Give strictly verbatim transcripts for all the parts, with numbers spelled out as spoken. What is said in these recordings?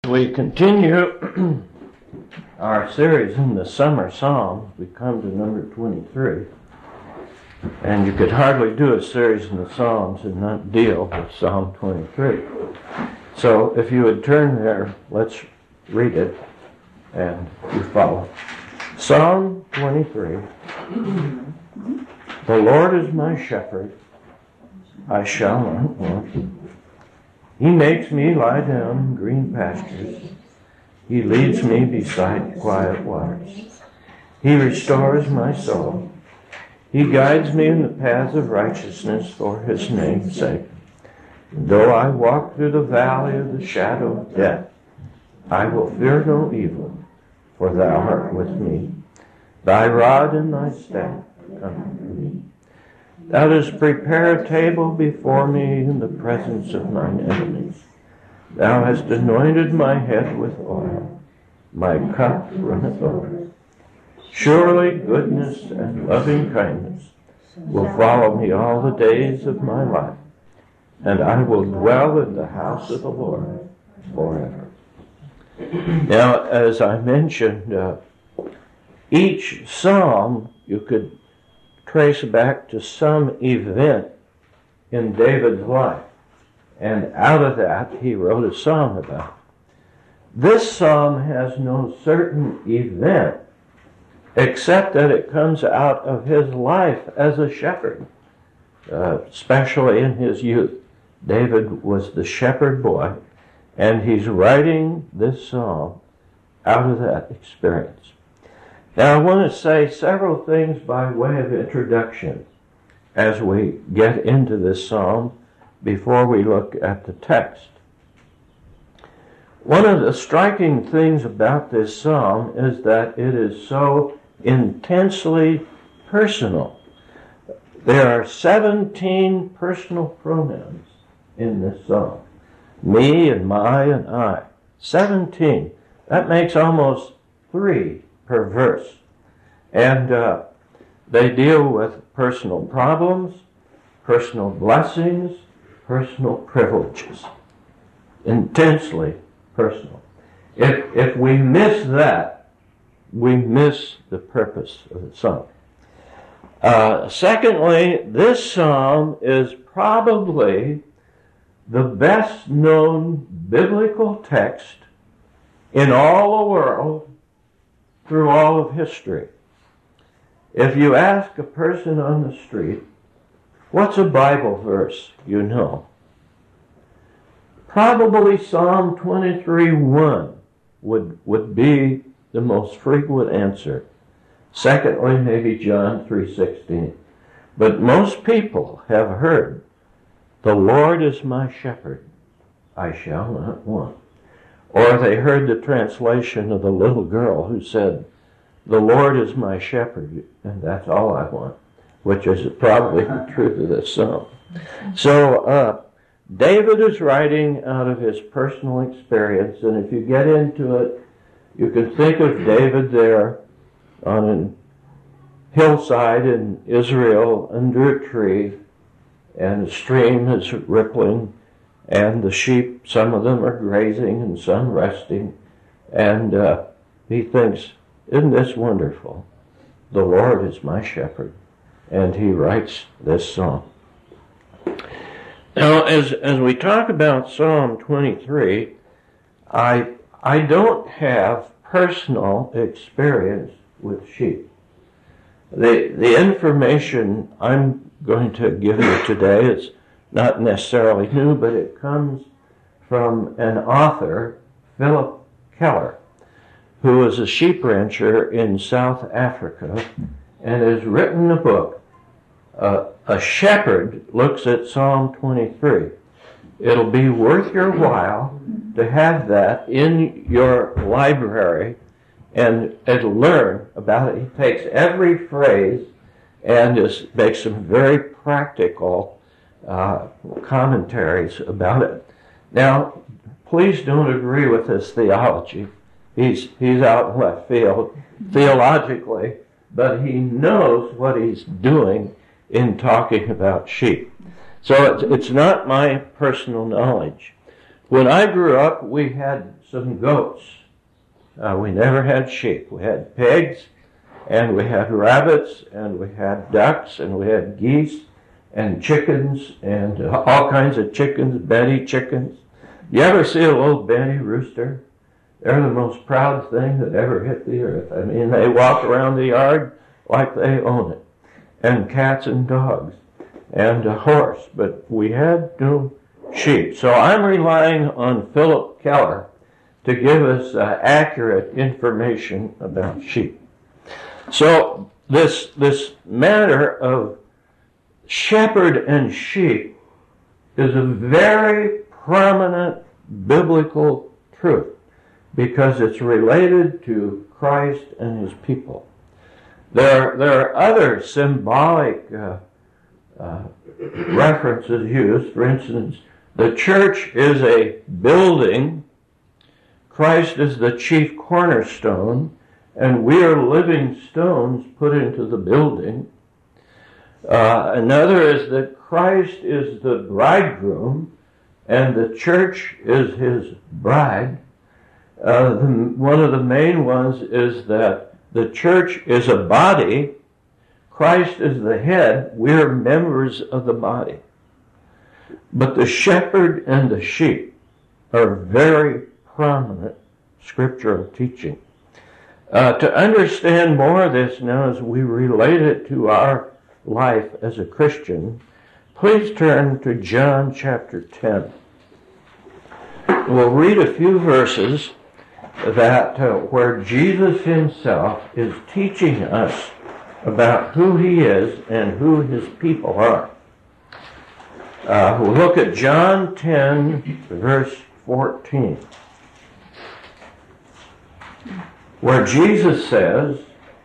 We continue our series in the summer psalms. We come to number twenty-three. And you could hardly do a series in the Psalms and not deal with Psalm twenty-three. So if you would turn there, let's read it and you follow. Psalm twenty-three. The Lord is my shepherd, I shall not want. He makes me lie down in green pastures. He leads me beside quiet waters. He restores my soul. He guides me in the paths of righteousness for his name's sake. Though I walk through the valley of the shadow of death, I will fear no evil, for thou art with me. Thy rod and thy staff comfort me. Thou dost prepare a table before me in the presence of mine enemies. Thou hast anointed my head with oil. My cup runneth over. Surely goodness and loving kindness will follow me all the days of my life, and I will dwell in the house of the Lord forever. Now, as I mentioned, uh, each psalm you could trace back to some event in David's life, and out of that he wrote a psalm about. This psalm has no certain event except that it comes out of his life as a shepherd, uh, especially in his youth. David was the shepherd boy, and he's writing this psalm out of that experience. Now, I want to say several things by way of introduction as we get into this psalm before we look at the text. One of the striking things about this psalm is that it is so intensely personal. There are seventeen personal pronouns in this psalm. Me and my and I. seventeen. That makes almost three per verse. And uh, they deal with personal problems, personal blessings, personal privileges. Intensely personal. If, if we miss that, we miss the purpose of the psalm. Uh, secondly, this psalm is probably the best known biblical text in all the world through all of history. If you ask a person on the street, what's a Bible verse you know? Probably Psalm twenty-three one would, would be the most frequent answer. Secondly, maybe John three sixteen. But most people have heard, the Lord is my shepherd, I shall not want. Or they heard the translation of the little girl who said, the Lord is my shepherd, and that's all I want, which is probably the truth of this psalm. So, uh, David is writing out of his personal experience, and if you get into it, you can think of David there on a hillside in Israel under a tree, and the stream is rippling, and the sheep, some of them are grazing and some resting, and uh, he thinks, isn't this wonderful? The Lord is my shepherd. And he writes this psalm. Now, as as we talk about Psalm twenty-three, I I don't have personal experience with sheep. The the information I'm going to give you today is not necessarily new, but it comes from an author, Philip Keller, who is a sheep rancher in South Africa and has written a book. Uh, a shepherd looks at Psalm twenty-three. It'll be worth your while to have that in your library and, and learn about it. He takes every phrase and just makes some very practical uh, commentaries about it. Now, please don't agree with his theology. He's he's out in left field theologically, but he knows what he's doing in talking about sheep. So it's, it's not my personal knowledge. When I grew up, we had some goats. Uh, we never had sheep. We had pigs, and we had rabbits, and we had ducks, and we had geese, and chickens, and uh, all kinds of chickens, Betty chickens. You ever see a little Betty rooster? They're the most proud thing that ever hit the earth. I mean, they walk around the yard like they own it. And cats and dogs, and a horse. But we had no sheep. So I'm relying on Philip Keller to give us uh, accurate information about sheep. So this, this matter of shepherd and sheep is a very prominent biblical truth because it's related to Christ and his people. There, there are other symbolic uh, uh, references used. For instance, the church is a building, Christ is the chief cornerstone, and we are living stones put into the building. Uh, another is that Christ is the bridegroom, and the church is his bride. Uh, the, one of the main ones is that the church is a body, Christ is the head, we're members of the body. But the shepherd and the sheep are very prominent scriptural teaching. Uh, to understand more of this now as we relate it to our life as a Christian, please turn to John chapter ten. We'll read a few verses that uh, where Jesus himself is teaching us about who he is and who his people are. Uh, we'll look at John ten, verse fourteen, where Jesus says,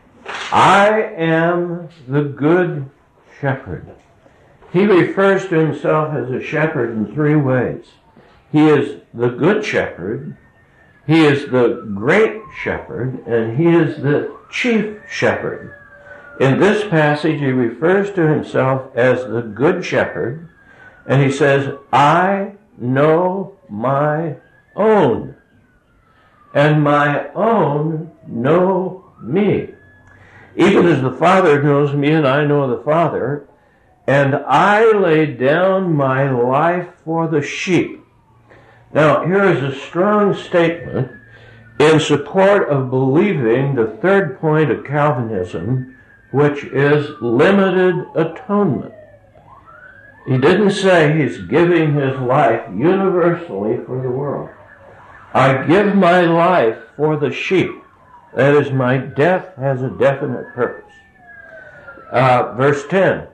I am the good shepherd. He refers to himself as a shepherd in three ways. He is the good shepherd, he is the great shepherd, and he is the chief shepherd. In this passage, he refers to himself as the good shepherd, and he says, I know my own, and my own know me. Even as the Father knows me and I know the Father, and I lay down my life for the sheep. Now, here is a strong statement in support of believing the third point of Calvinism, which is limited atonement. He didn't say he's giving his life universally for the world. I give my life for the sheep. That is, my death has a definite purpose. Uh, verse ten.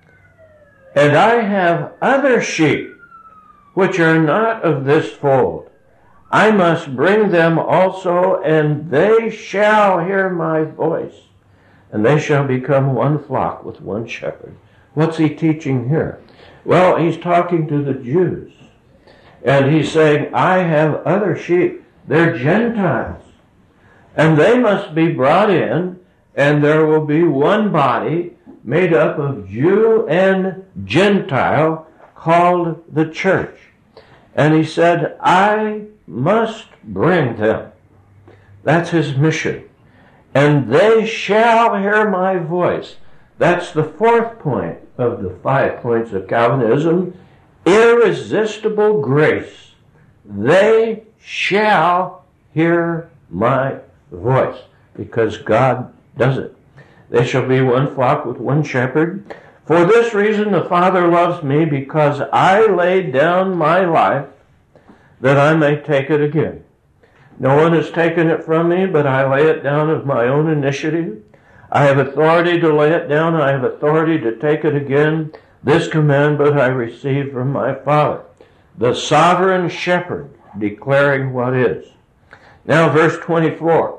And I have other sheep which are not of this fold. I must bring them also, and they shall hear my voice, and they shall become one flock with one shepherd. What's he teaching here? Well, he's talking to the Jews. And he's saying, I have other sheep. They're Gentiles. And they must be brought in, and there will be one body made up of Jew and Gentile called the church. And he said, I must bring them. That's his mission. And they shall hear my voice. That's the fourth point of the five points of Calvinism. Irresistible grace. They shall hear my voice, because God does it. They shall be one flock with one shepherd. For this reason the Father loves me, because I laid down my life that I may take it again. No one has taken it from me, but I lay it down of my own initiative. I have authority to lay it down. I have authority to take it again. This commandment I received from my Father, the sovereign shepherd, declaring what is. Now verse twenty-four.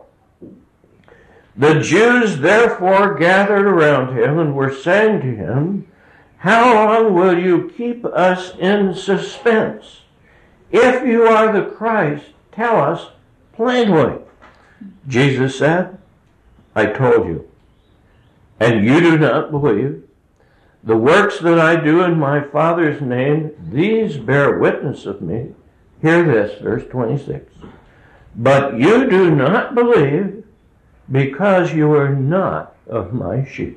The Jews therefore gathered around him and were saying to him, how long will you keep us in suspense? If you are the Christ, tell us plainly. Jesus said, I told you, and you do not believe. The works that I do in my Father's name, these bear witness of me. Hear this, verse twenty-six. But you do not believe because you are not of my sheep.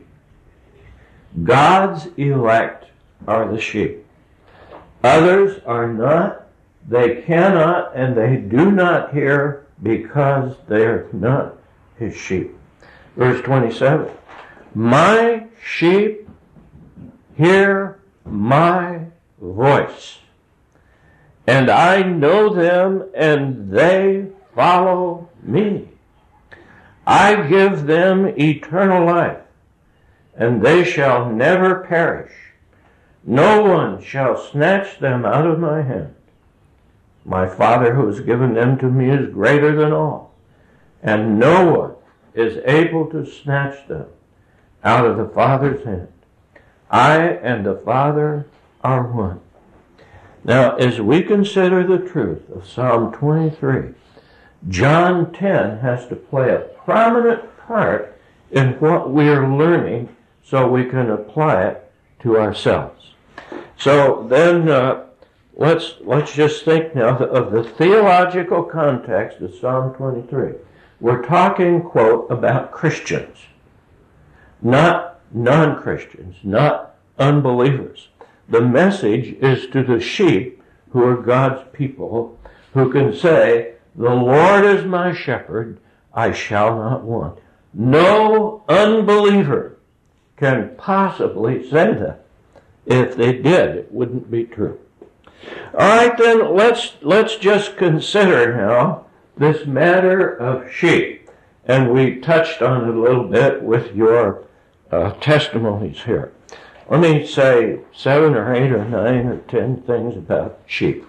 God's elect are the sheep. Others are not. They cannot and they do not hear because they are not his sheep. Verse twenty-seven. My sheep hear my voice, and I know them, and they follow me. I give them eternal life, and they shall never perish. No one shall snatch them out of my hand. My Father who has given them to me is greater than all, and no one is able to snatch them out of the Father's hand. I and the Father are one. Now, as we consider the truth of Psalm twenty-three, John ten has to play a prominent part in what we are learning so we can apply it to ourselves. So then uh, let's let's just think now of the theological context of Psalm twenty-three. We're talking, quote, about Christians, not non-Christians, not unbelievers. The message is to the sheep who are God's people, who can say, the Lord is my shepherd, I shall not want. No unbeliever can possibly say that. If they did, it wouldn't be true. All right, then, let's, let's just consider now this matter of sheep. And we touched on it a little bit with your uh, testimonies here. Let me say seven or eight or nine or ten things about sheep.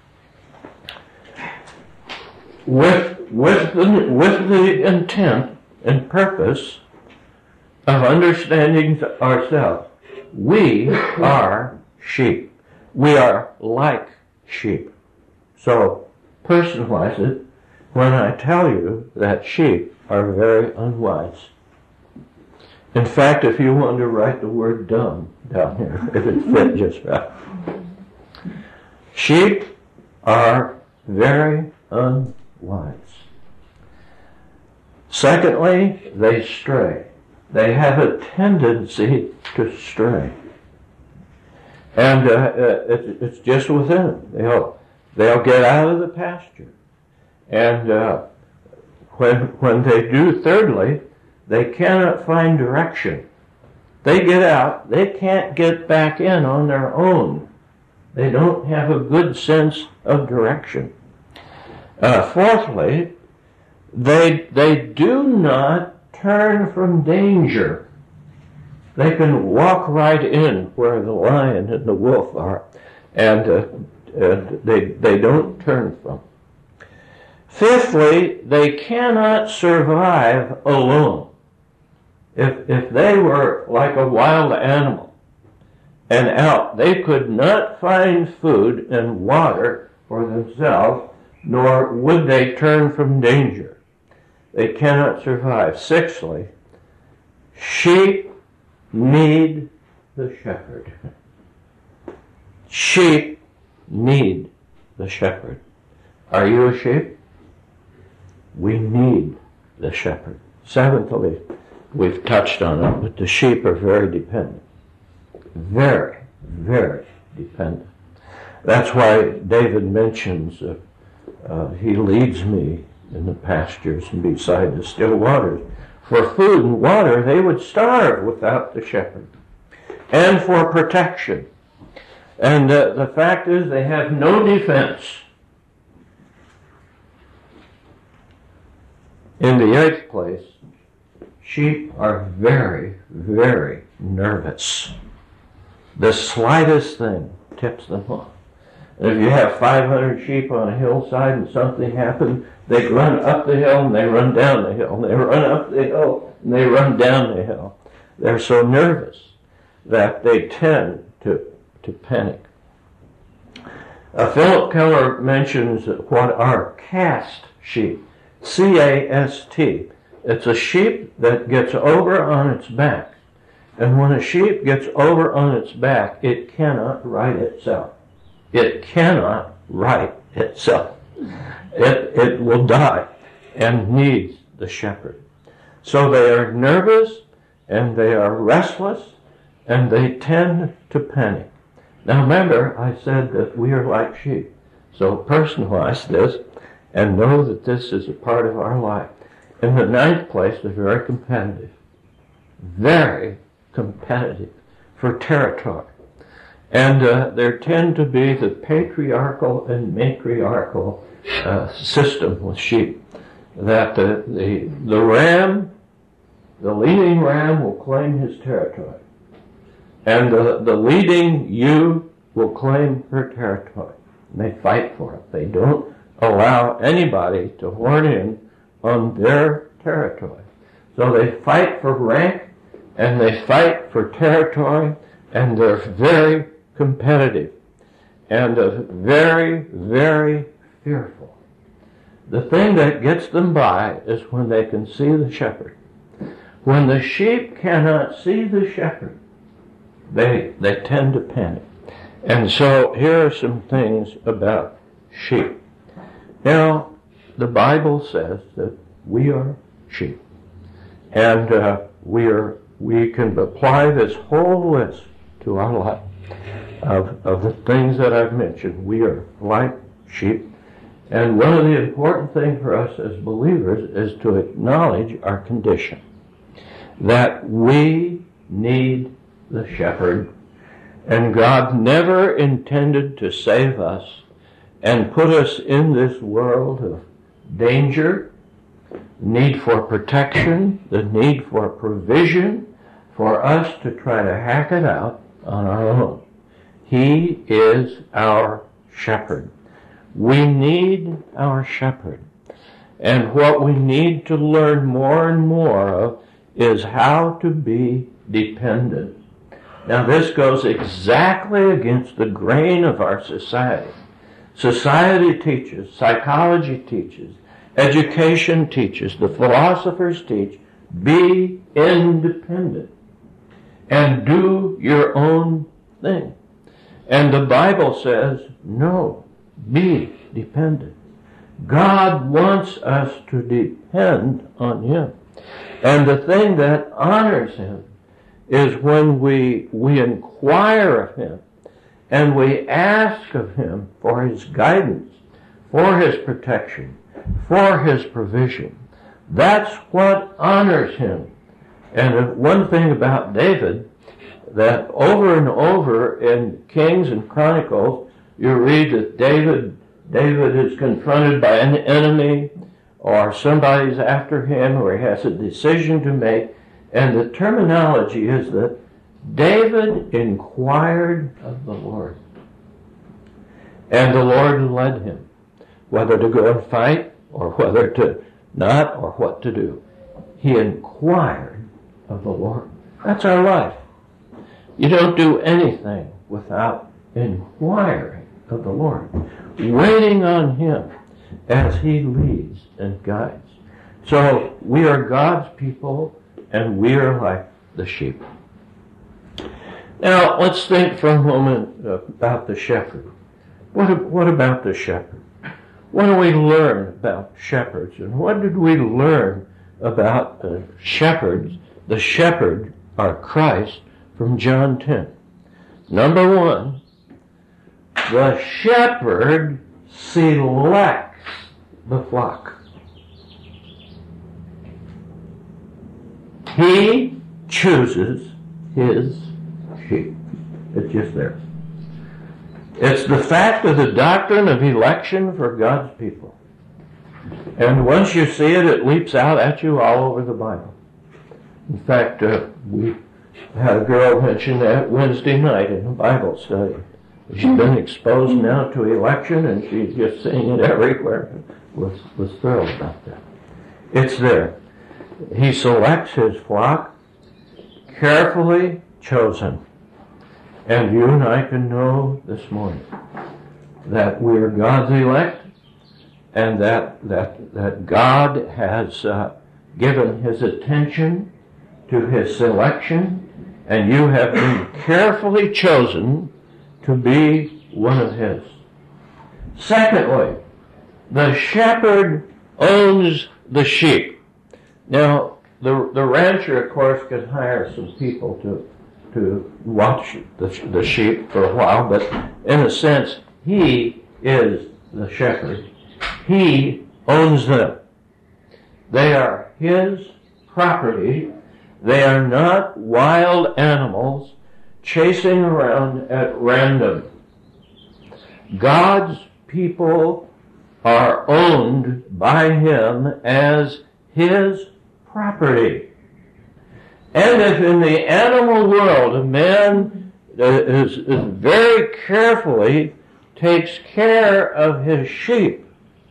With, with, the, with the intent and purpose of understanding ourselves, we are sheep. We are like sheep. So personalize it when I tell you that sheep are very unwise. In fact, if you want to write the word dumb down here, if it fit just right. Sheep are very unwise. Secondly, they stray. They have a tendency to stray. And uh, uh, it, it's just within them. They'll, they'll get out of the pasture. And uh, when, when they do, thirdly, they cannot find direction. They get out, they can't get back in on their own. They don't have a good sense of direction. Uh, fourthly, they, they do not turn from danger. They can walk right in where the lion and the wolf are, and, uh, and they, they don't turn from. Fifthly, they cannot survive alone. If, if they were like a wild animal and out, they could not find food and water for themselves, nor would they turn from danger. They cannot survive. Sixthly, sheep need the shepherd. Sheep need the shepherd. Are you a sheep? We need the shepherd. Seventhly, we've touched on it, but the sheep are very dependent. Very, very dependent. That's why David mentions uh, uh, he leads me in the pastures and beside the still waters. For food and water, they would starve without the shepherd. And for protection. And uh, the fact is they have no defense. In the eighth place, sheep are very, very nervous. The slightest thing tips them off. And if you have five hundred sheep on a hillside and something happens, they run up the hill and they run down the hill. And they run up the hill and they run down the hill. They're so nervous that they tend to, to panic. Uh, Philip Keller mentions what are cast sheep. C A S T. It's a sheep that gets over on its back. And when a sheep gets over on its back, it cannot right itself. It cannot right itself. It, it will die and needs the shepherd. So they are nervous and they are restless and they tend to panic. Now remember, I said that we are like sheep. So personalize this and know that this is a part of our life. In the ninth place, they're very competitive. Very competitive for territory. And uh, there tend to be the patriarchal and matriarchal uh, system with sheep. That the, the, the ram, the leading ram will claim his territory. And the, the leading ewe will claim her territory. And they fight for it. They don't allow anybody to horn in on their territory. So they fight for rank and they fight for territory, and they're very competitive and uh, very, very fearful. The thing that gets them by is when they can see the shepherd. When the sheep cannot see the shepherd, they, they tend to panic. And so here are some things about sheep. Now, the Bible says that we are sheep. And uh, we are we can apply this whole list to our life of, of the things that I've mentioned. We are like sheep. And one of the important things for us as believers is to acknowledge our condition. That we need the shepherd. And God never intended to save us and put us in this world of danger, need for protection, the need for provision, for us to try to hack it out on our own. He is our shepherd. We need our shepherd. And what we need to learn more and more of is how to be dependent. Now this goes exactly against the grain of our society. Society teaches, psychology teaches, education teaches, the philosophers teach, be independent and do your own thing. And the Bible says, no, be dependent. God wants us to depend on Him. And the thing that honors Him is when we, we inquire of Him and we ask of Him for His guidance, for His protection, for His provision. That's what honors Him. And one thing about David, that over and over in Kings and Chronicles, you read that David, David is confronted by an enemy, or somebody's after him, or he has a decision to make, and the terminology is that David inquired of the Lord. And the Lord led him, whether to go and fight, or whether to not, or what to do. He inquired of the Lord. That's our life. You don't do anything without inquiring of the Lord, waiting on Him as He leads and guides. So we are God's people, and we are like the sheep. Now let's think for a moment about the shepherd. What, what about the shepherd? What do we learn about shepherds? And what did we learn about uh, shepherds? The shepherd, or Christ, from John ten. Number one, the shepherd selects the flock. He chooses his sheep. It's just there. It's the fact of the doctrine of election for God's people. And once you see it, it leaps out at you all over the Bible. In fact, uh, we had a girl mention that Wednesday night in a Bible study. She's been exposed now to election, and she's just seeing it everywhere. Was was thrilled about that. It's there. He selects his flock, carefully chosen. And you and I can know this morning that we are God's elect, and that that that God has uh, given His attention to His selection, and you have been carefully chosen to be one of His. Secondly, The shepherd owns the sheep. Now, the the rancher, of course, could hire some people to to watch the, the sheep for a while, but in a sense, he is the shepherd. He owns them. They are his property. They are not wild animals chasing around at random. God's people are owned by him as his property. And if in the animal world a man is, is very carefully takes care of his sheep,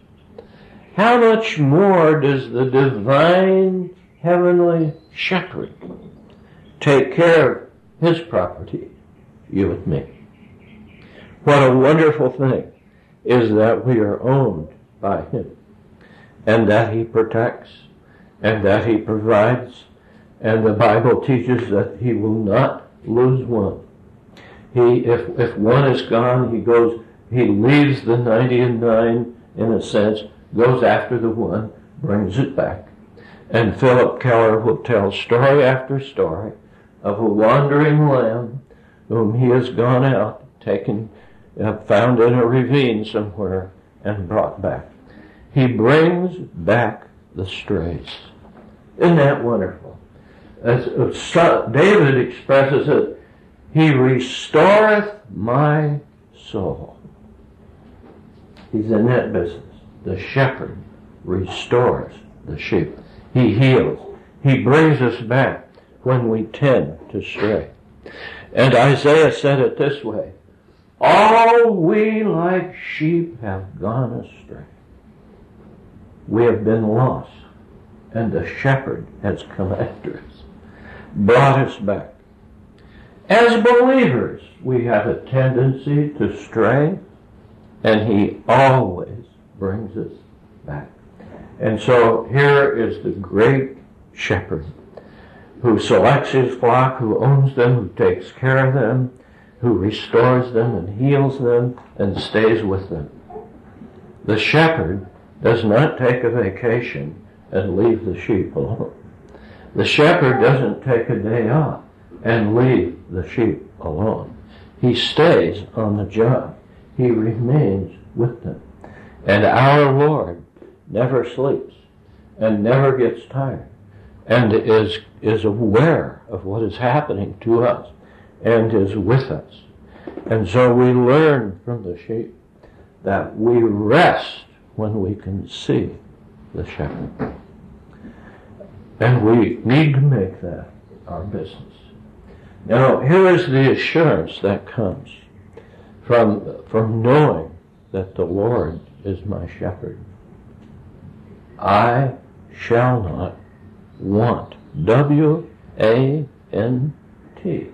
how much more does the divine heavenly shepherd take care of his property, you and me? What a wonderful thing is that we are owned by him, and that he protects, and that he provides, and the Bible teaches that he will not lose one. He, if, if one is gone, he goes, he leaves the ninety and nine, in a sense, goes after the one, brings it back. And Philip Keller will tell story after story of a wandering lamb whom he has gone out, taken, uh, found in a ravine somewhere, and brought back. He brings back the strays. Isn't that wonderful? As, uh, David expresses it, he restoreth my soul. He's in that business. The shepherd restores the sheep. He heals. He brings us back when we tend to stray. And Isaiah said it this way, all we like sheep have gone astray. We have been lost, and the shepherd has come after us, brought us back. As believers, we have a tendency to stray, and he always brings us back. And so here is the great shepherd who selects his flock, who owns them, who takes care of them, who restores them and heals them and stays with them. The shepherd does not take a vacation and leave the sheep alone. The shepherd doesn't take a day off and leave the sheep alone. He stays on the job. He remains with them. And our Lord never sleeps and never gets tired and is, is aware of what is happening to us and is with us. And so we learn from the sheep that we rest when we can see the shepherd. And we need to make that our business. Now, here is the assurance that comes from, from knowing that the Lord is my shepherd. I shall not want. W A N T.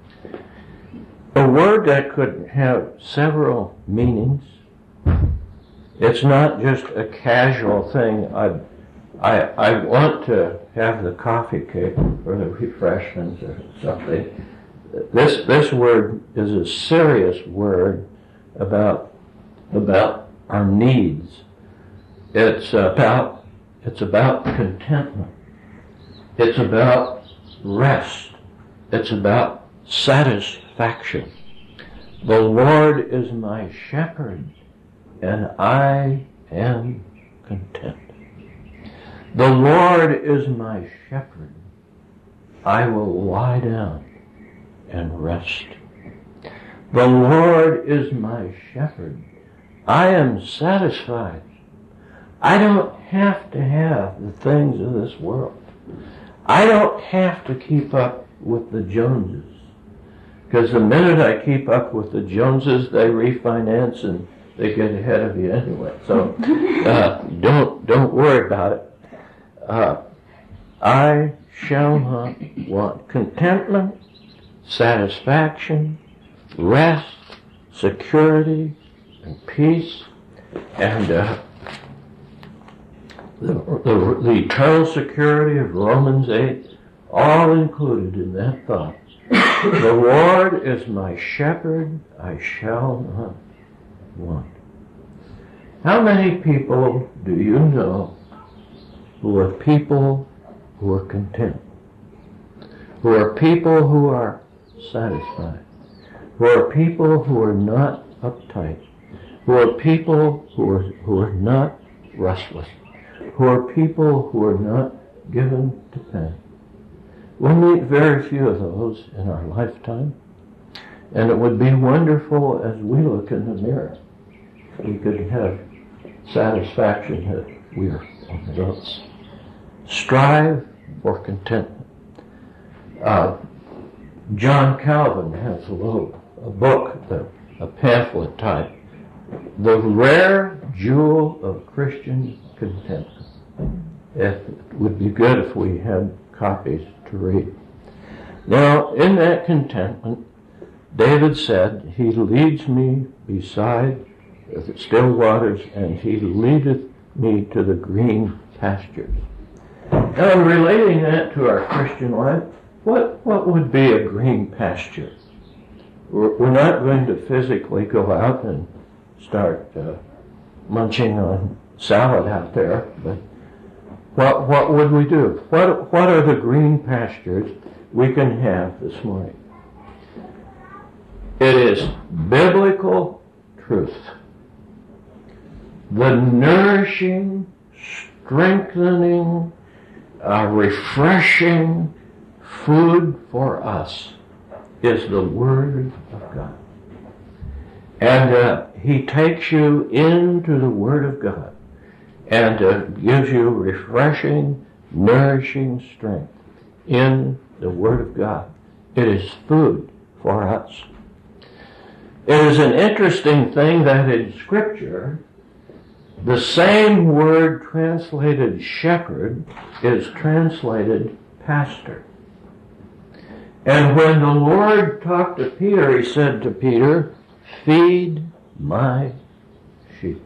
A word that could have several meanings. It's not just a casual thing. I, I, I want to have the coffee cake or the refreshments or something. This, this word is a serious word about, about our needs. It's about, it's about contentment. It's about rest. It's about satisfaction. The Lord is my shepherd, and I am content. The Lord is my shepherd. I will lie down and rest. The Lord is my shepherd. I am satisfied. I don't have to have the things of this world. I don't have to keep up with the Joneses. Because the minute I keep up with the Joneses, they refinance and they get ahead of you anyway. So uh, don't don't worry about it. Uh, I shall not want contentment, satisfaction, rest, security, and peace, and uh, the, the, the eternal security of Romans eight, all included in that thought. The Lord is my shepherd, I shall not want. How many people do you know who are people who are content? Who are people who are satisfied? Who are people who are not uptight? Who are people who are, who are not restless? Who are people who are not given to pain? We'll meet very few of those in our lifetime, and it would be wonderful as we look in the mirror if we could have satisfaction that we are one of those. Strive for contentment. Uh, John Calvin has a little a book, the, a pamphlet type, The Rare Jewel of Christian Contentment. It would be good if we had copies to read. Now, in that contentment, David said, He leads me beside the still waters, and He leadeth me to the green pastures. Now, in relating that to our Christian life, what, what would be a green pasture? We're, we're not going to physically go out and start uh, munching on salad out there, but what, what would we do? What, what are the green pastures we can have this morning? It is biblical truth. The nourishing, strengthening, uh, refreshing food for us is the Word of God. And uh, He takes you into the Word of God and uh, gives you refreshing, nourishing strength in the Word of God. It is food for us. It is an interesting thing that in Scripture, the same word translated shepherd is translated pastor. And when the Lord talked to Peter, He said to Peter, feed my sheep.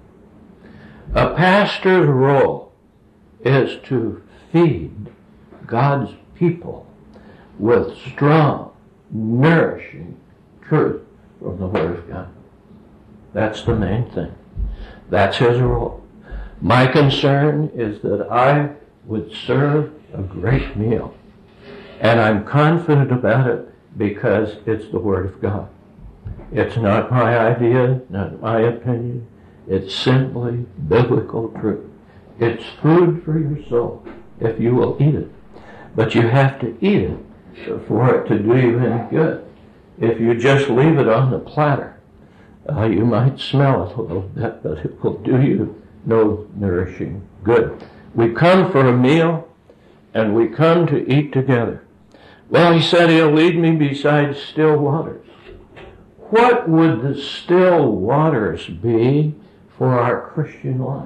A pastor's role is to feed God's people with strong, nourishing truth from the Word of God. That's the main thing. That's His role. My concern is that I would serve a great meal. And I'm confident about it because it's the Word of God. It's not my idea, not my opinion. It's simply biblical truth. It's food for your soul if you will eat it. But you have to eat it for it to do you any good. If you just leave it on the platter, uh, you might smell it a little bit, but it will do you no nourishing good. We come for a meal, and we come to eat together. Well, He said He'll lead me beside still waters. What would the still waters be for our Christian life?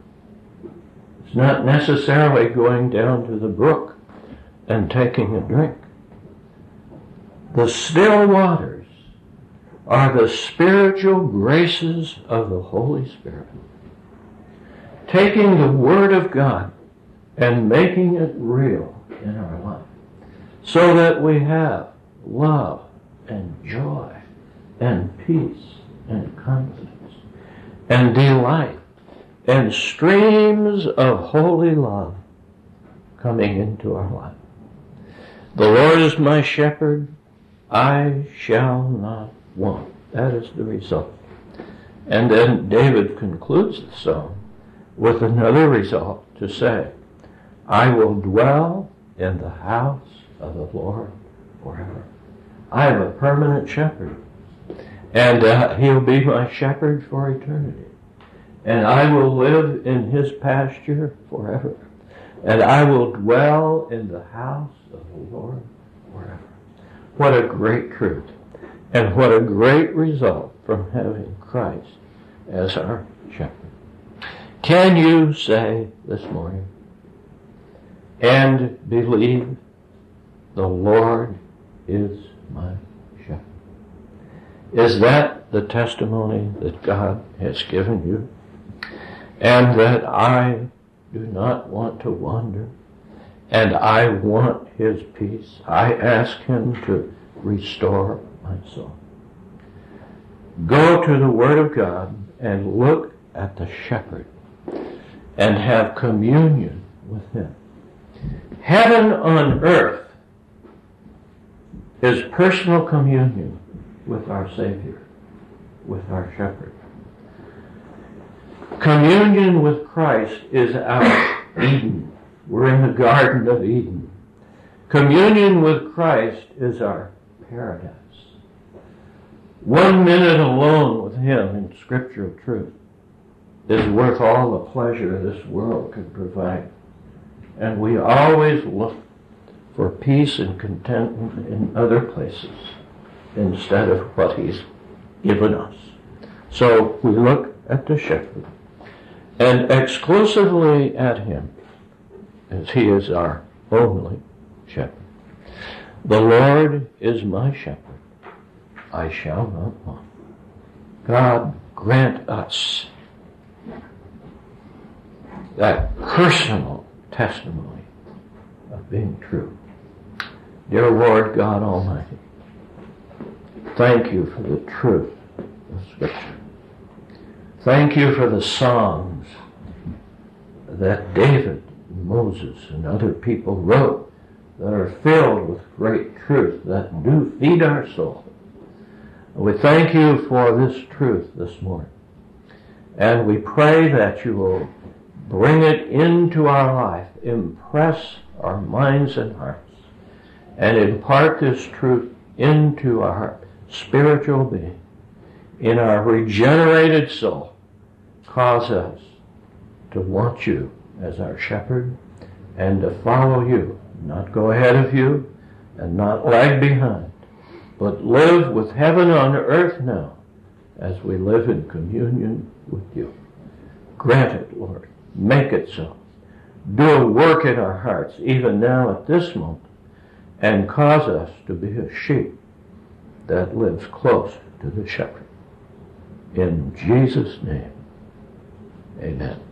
It's not necessarily going down to the brook and taking a drink. The still waters are the spiritual graces of the Holy Spirit. Taking the Word of God and making it real in our life so that we have love and joy and peace and confidence and delight and streams of holy love coming into our life. The Lord is my shepherd, I shall not want. That is the result. And then David concludes the psalm with another result to say, I will dwell in the house of the Lord forever. I have a permanent shepherd, and uh, He'll be my shepherd for eternity. And I will live in His pasture forever. And I will dwell in the house of the Lord forever. What a great truth. And what a great result from having Christ as our shepherd. Can you say this morning and believe the Lord is my shepherd? Is that the testimony that God has given you? And that I do not want to wander, and I want His peace. I ask Him to restore my soul. Go to the Word of God and look at the shepherd and have communion with him. Heaven on earth is personal communion with our Savior, with our shepherd. Communion with Christ is our Eden. We're in the Garden of Eden. Communion with Christ is our paradise. One minute alone with him in scriptural truth is worth all the pleasure this world can provide. And we always look for peace and contentment in other places instead of what he's given us. So we look at the shepherd and exclusively at him, as he is our only shepherd. The Lord is my shepherd. I shall not want. God grant us that personal testimony of being true. Dear Lord God Almighty, thank you for the truth of Scripture. Thank you for the songs that David, Moses, and other people wrote that are filled with great truth that do feed our soul. We thank you for this truth this morning. And we pray that you will bring it into our life, impress our minds and hearts, and impart this truth into our spiritual being, in our regenerated soul. Cause us to want you as our shepherd and to follow you, not go ahead of you and not lag behind, but live with heaven on earth now as we live in communion with you. Grant it, Lord. Make it so. Do a work in our hearts, even now at this moment, and cause us to be a sheep that lives close to the shepherd. In Jesus' name, amen.